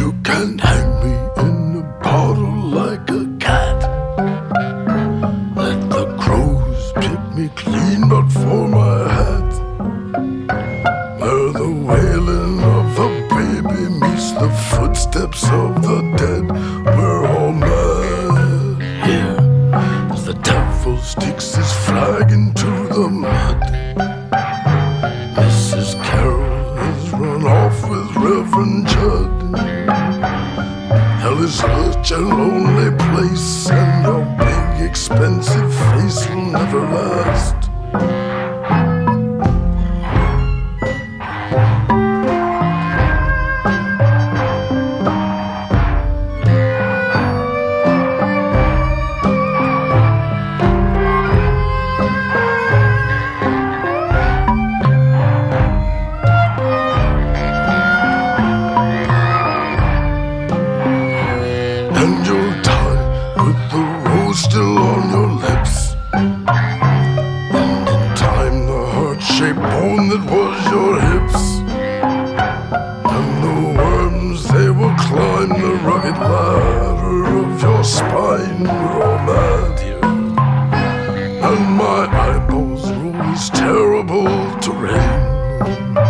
You can't hang me in a bottle like a cat. Let the crows pick me clean but for my hat. Where the wailing of a baby meets the footsteps of the dead, we're all mad here as the devil sticks his flag into the mud. Mrs. Carroll has run off with Reverend Judd. Hell is such a lonely place, and your big expensive face will never last. And you'll die with the rose still on your lips, and in time the heart-shaped bone that was your hips, and the worms, they will climb the rugged ladder of your spine. We're all mad here, and my eyeballs roll this terrible terrain.